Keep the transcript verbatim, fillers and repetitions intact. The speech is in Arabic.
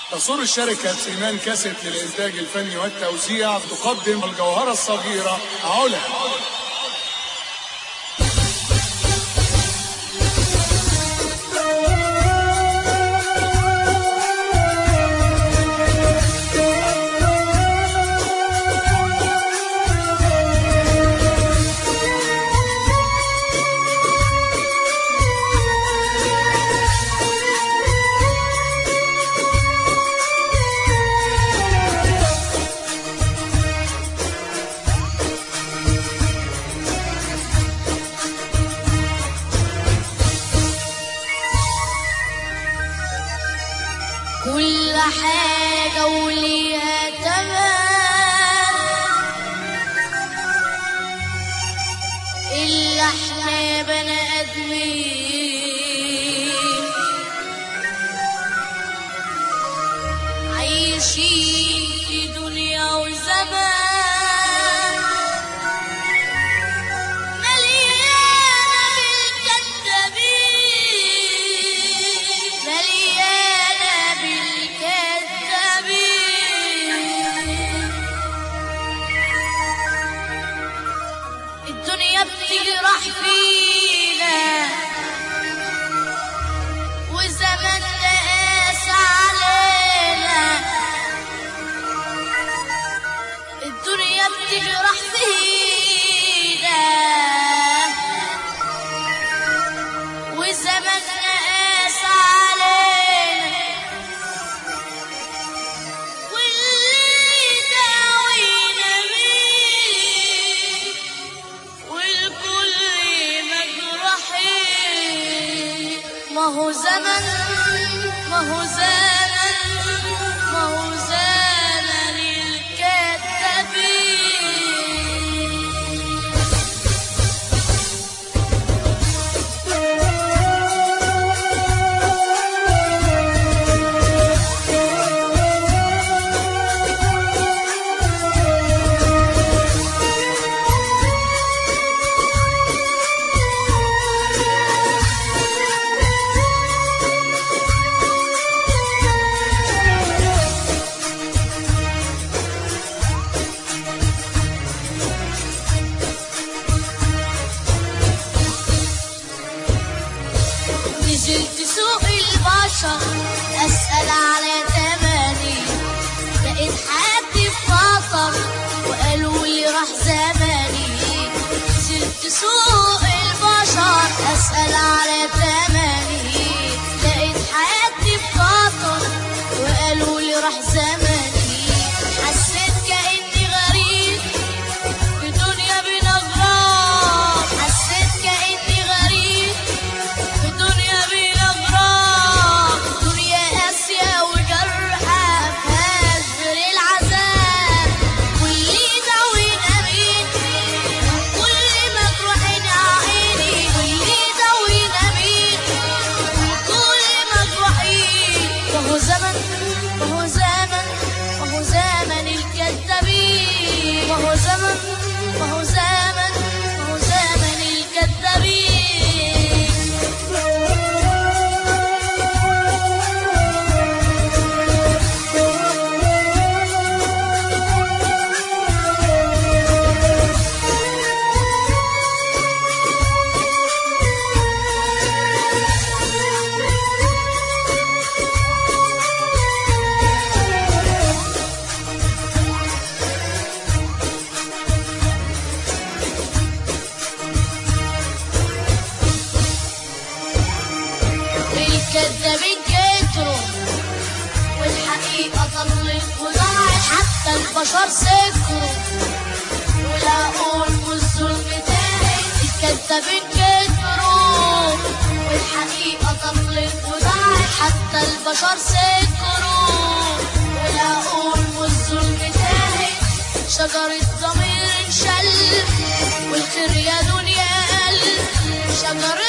تسر شركة سيمان كاسيت للإنتاج الفني والتوزيع تقدم الجوهرة الصغيرة علا. كل حاجة وليها تمام إلا احنا بني آدمين عايشين في دنيا وزمان بتجرح فينا وزماننا قاس علينا. الدنيا بتجرح فينا وزماننا قاس علينا. واللي داوينا بيه والكل مجروحين. ما هو زمن ما هو زمن ما هو زمن الكذابين. نزلت سوق البشر أسأل على تماني، لقيت حد في خطر وقالوا لي راح زماني. نزلت سوق البشر أسأل على تماني، لقيت حد في خطر وقالوا لي راح زماني. حسيت كأني غريب في دنيا بين أغراب، حسيت كأني غريب في دنيا بين أغراب. دنيا قاسية وجرحة فيها زر العذاب. واللي داوينا بيه كل مجروحين يا عيني. واللي داوينا بيه كل مجروحين. وهو زمن وهو زمن وهو زمن الكذابين. وهو زمن وهو زمن وهو زمن الكذابين. الكذابين كتروا والحقيقة ضلت وضاعت. حتى البشر سكروا ولقوا الظلم تاهت. الكذابين كتروا والحقيقة ضلت وضاعت. حتى البشر سكروا ولقوا الظلم تاهت. شجرة ضمير انشل والخير يا دنيا قل. شجرة